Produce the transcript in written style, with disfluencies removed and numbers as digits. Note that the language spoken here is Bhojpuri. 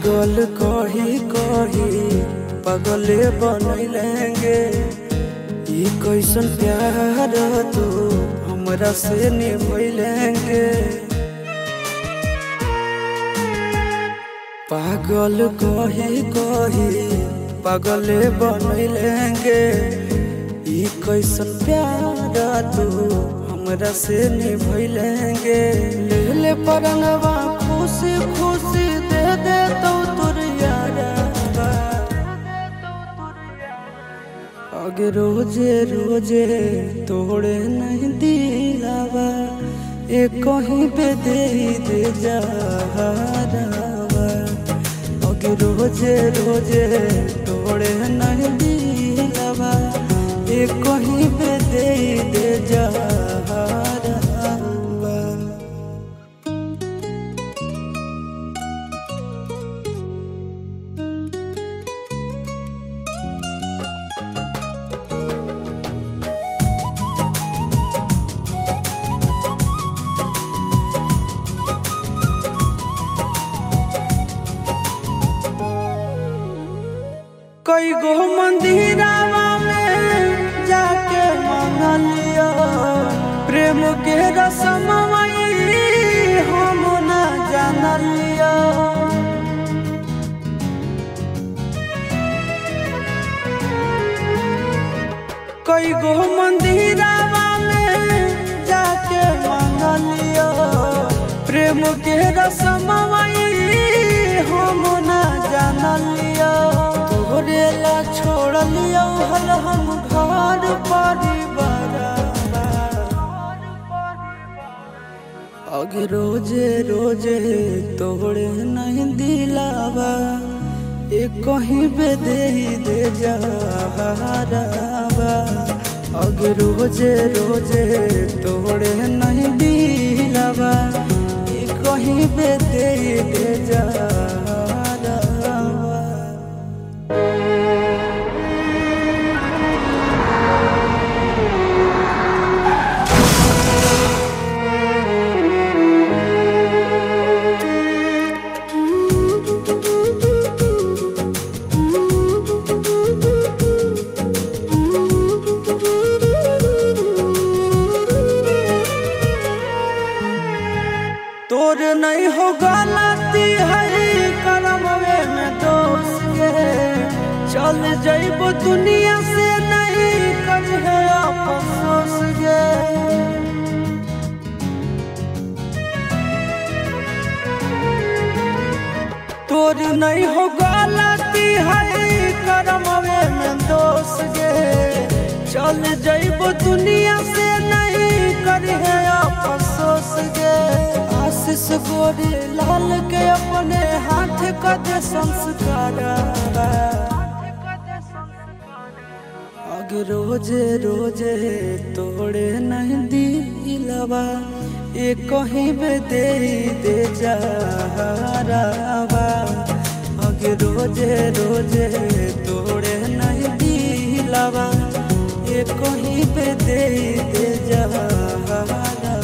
पागल कही कही पागले बनैलेंगे। ये कैसन प्यार तू हमरा से निभैलेंगे। पागल कही कही पागले बनैलेंगे। ये कैसन प्यार तू हमरा से निभैलेंगे। ले ले परनवा खुशी खुशी दे दे तो तुर यारवा। आगे रोजे रोजे तोड़े नहीं दिलावा। एक कहीं पे दे दे जहरावा। आगे रोजे रोजे तोड़े नहीं दिलावा। एक कहीं पे दे दे जहरावा। कई गो मंदिरावा में जाके मांग लियो। प्रेम के रसमवा हम ना जान लियो। कई गो मंदिरावा में जाके मांग लियो। प्रेम के रसमवा हम ना जान लियो। तोरेला छोड़ लियो हल हम घर परिवार। आगे रोजे रोजे तोड़े नहीं दिलावा। एक कहीं पे दे दे जहरावा। आगे रोजे रोजे तोड़े नहीं दिलावा। एक कहीं पे दे दे जहरावा। तोर नहीं हो गलती है करमवे में दोष गे। चल जइबो दुनिया से नहीं करिहे अफसोस गे। तोर नहीं हो गलती है करमवे में दोष गे। चल जइबो दुनिया से नहीं करिहे अफसोस गे। आशीष गोरी लाल के अपने हाथ का दे संस्कार। आगे रोजे रोजे तोड़े नहीं दिलावा। एक कहीं पे दे दे जहरावा। आगे रोजे रोजे तोड़े नहीं दिलावा। एक कहीं पे दे दे जहरावा।